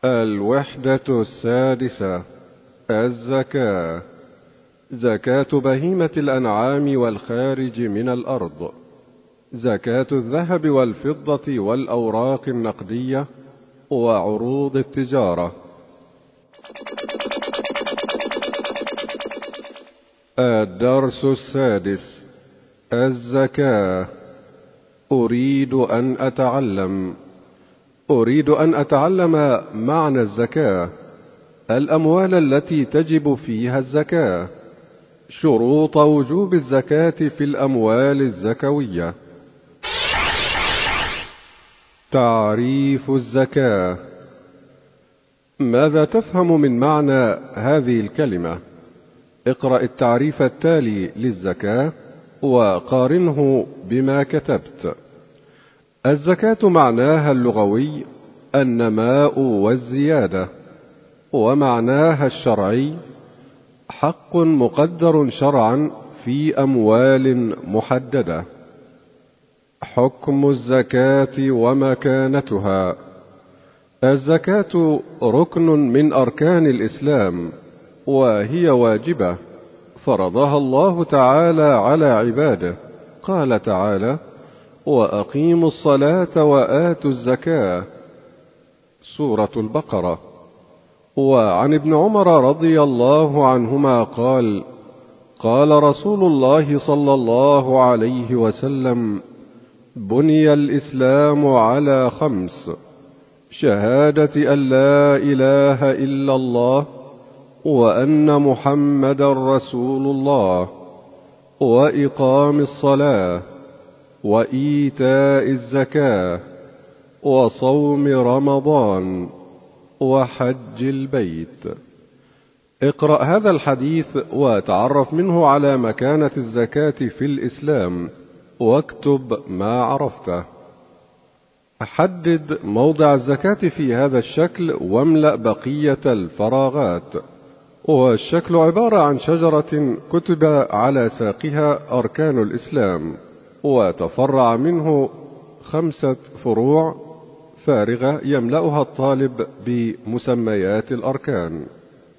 الوحدة السادسة: الزكاة. زكاة بهيمة الأنعام والخارج من الأرض، زكاة الذهب والفضة والأوراق النقدية وعروض التجارة. الدرس السادس: الزكاة. أريد أن أتعلم معنى الزكاة، الأموال التي تجب فيها الزكاة، شروط وجوب الزكاة في الأموال الزكوية. تعريف الزكاة: ماذا تفهم من معنى هذه الكلمة؟ اقرأ التعريف التالي للزكاة وقارنه بما كتبت. الزكاة معناها اللغوي النماء والزيادة، ومعناها الشرعي حق مقدر شرعا في أموال محددة. حكم الزكاة ومكانتها: الزكاة ركن من أركان الإسلام، وهي واجبة فرضها الله تعالى على عباده. قال تعالى: وأقيموا الصلاة وآتوا الزكاة، سورة البقرة. وعن ابن عمر رضي الله عنهما قال: قال رسول الله صلى الله عليه وسلم: بني الإسلام على 5: شهادة أن لا إله إلا الله وأن محمدا رسول الله، وإقام الصلاة، وإيتاء الزكاة، وصوم رمضان، وحج البيت. اقرأ هذا الحديث وتعرف منه على مكانة الزكاة في الإسلام، واكتب ما عرفته. حدد موضع الزكاة في هذا الشكل واملأ بقية الفراغات. والشكل عبارة عن شجرة كتب على ساقها أركان الإسلام، وتفرع منه 5 فروع فارغة يملأها الطالب بمسميات الأركان.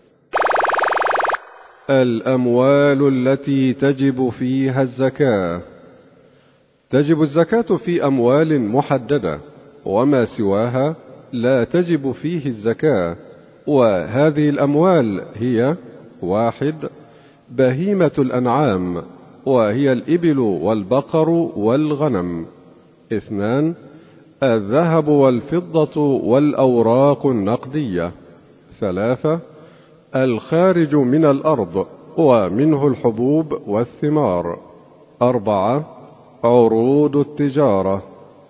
الأموال التي تجب فيها الزكاة: تجب الزكاة في أموال محددة، وما سواها لا تجب فيه الزكاة. وهذه الأموال هي: 1. بهيمة الأنعام، وهي الإبل والبقر والغنم. 2. الذهب والفضة والأوراق النقدية. 3. الخارج من الأرض، ومنه الحبوب والثمار. 4. عروض التجارة.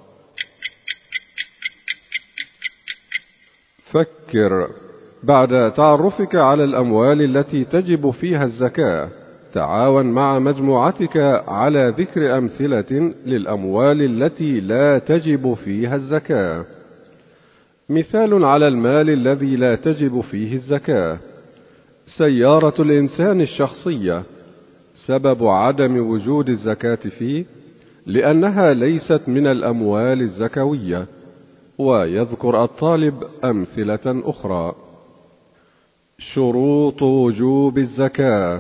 فكر. بعد تعرفك على الأموال التي تجب فيها الزكاة، تعاون مع مجموعتك على ذكر أمثلة للأموال التي لا تجب فيها الزكاة. مثال على المال الذي لا تجب فيه الزكاة: سيارة الإنسان الشخصية. سبب عدم وجود الزكاة فيه لأنها ليست من الأموال الزكوية. ويذكر الطالب أمثلة أخرى. شروط وجوب الزكاة: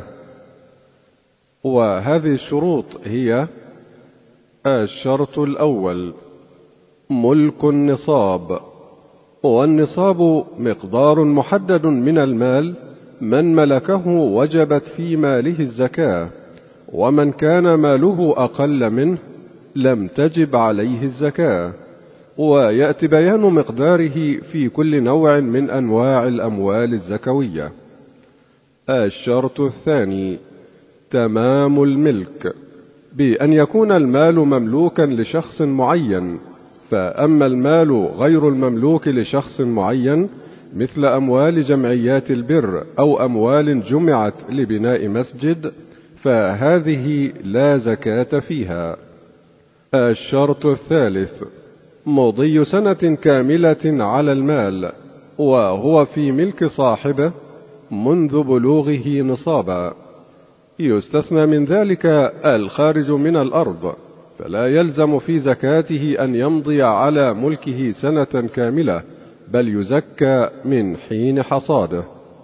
وهذه الشروط هي: الشرط الأول: ملك النصاب، والنصاب مقدار محدد من المال، من ملكه وجبت في ماله الزكاة، ومن كان ماله أقل منه لم تجب عليه الزكاة. ويأتي بيان مقداره في كل نوع من أنواع الأموال الزكوية. الشرط الثاني: تمام الملك، بأن يكون المال مملوكا لشخص معين. فأما المال غير المملوك لشخص معين مثل أموال جمعيات البر أو أموال جمعت لبناء مسجد فهذه لا زكاة فيها. الشرط الثالث: مضي سنة كاملة على المال، وهو في ملك صاحبه منذ بلوغه نصابا. يستثنى من ذلك الخارج من الأرض، فلا يلزم في زكاته أن يمضي على ملكه سنة كاملة، بل يزكى من حين حصاده.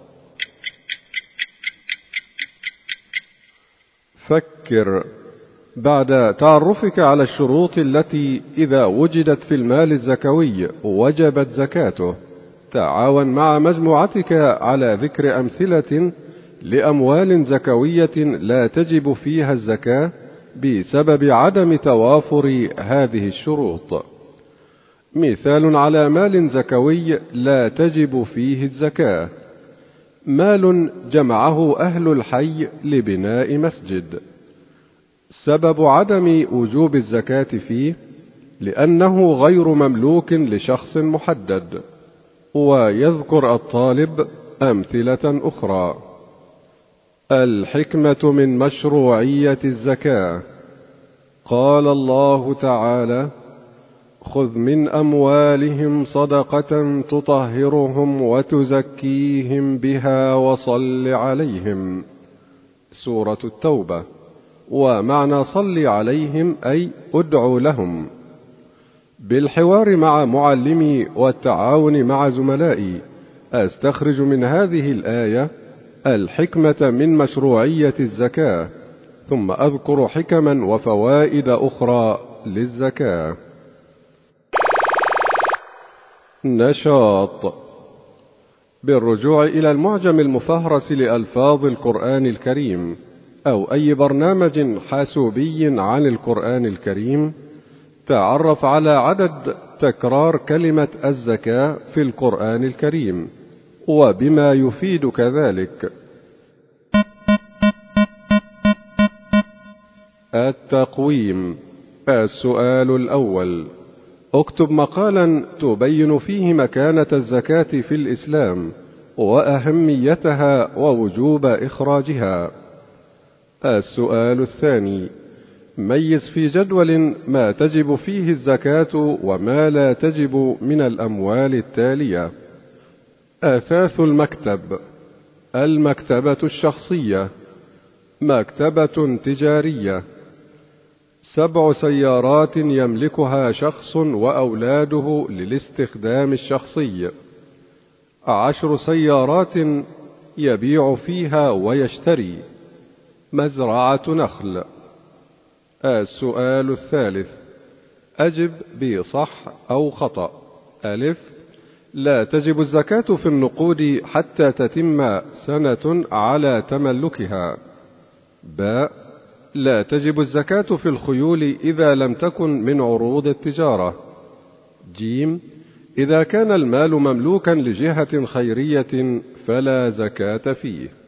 فكر بعد تعرفك على الشروط التي إذا وجدت في المال الزكوي وجبت زكاته، تعاون مع مجموعتك على ذكر أمثلة لأموال زكوية لا تجب فيها الزكاة بسبب عدم توافر هذه الشروط. مثال على مال زكوي لا تجب فيه الزكاة: مال جمعه أهل الحي لبناء مسجد. سبب عدم وجوب الزكاة فيه لأنه غير مملوك لشخص محدد. ويذكر الطالب أمثلة أخرى. الحكمة من مشروعية الزكاة: قال الله تعالى: خذ من أموالهم صدقة تطهرهم وتزكيهم بها وصل عليهم. سورة التوبة. ومعنى صل عليهم أي ادعو لهم. بالحوار مع معلمي والتعاون مع زملائي أستخرج من هذه الآية الحكمة من مشروعية الزكاة، ثم أذكر حكما وفوائد أخرى للزكاة. نشاط: بالرجوع إلى المعجم المفهرس لألفاظ القرآن الكريم أو أي برنامج حاسوبي عن القرآن الكريم، تعرف على عدد تكرار كلمة الزكاة في القرآن الكريم وبما يفيد كذلك. التقويم. السؤال الأول: اكتب مقالا تبين فيه مكانة الزكاة في الإسلام وأهميتها ووجوب إخراجها. السؤال الثاني: ميز في جدول ما تجب فيه الزكاة وما لا تجب من الأموال التالية: أثاث المكتب، المكتبة الشخصية، مكتبة تجارية، 7 سيارات يملكها شخص وأولاده للاستخدام الشخصي، 10 سيارات يبيع فيها ويشتري، مزرعة نخل. السؤال الثالث: أجب بصح أو خطأ. ألف: لا تجب الزكاة في النقود حتى تتم سنة على تملكها. ب: لا تجب الزكاة في الخيول إذا لم تكن من عروض التجارة. ج: إذا كان المال مملوكا لجهة خيرية فلا زكاة فيه.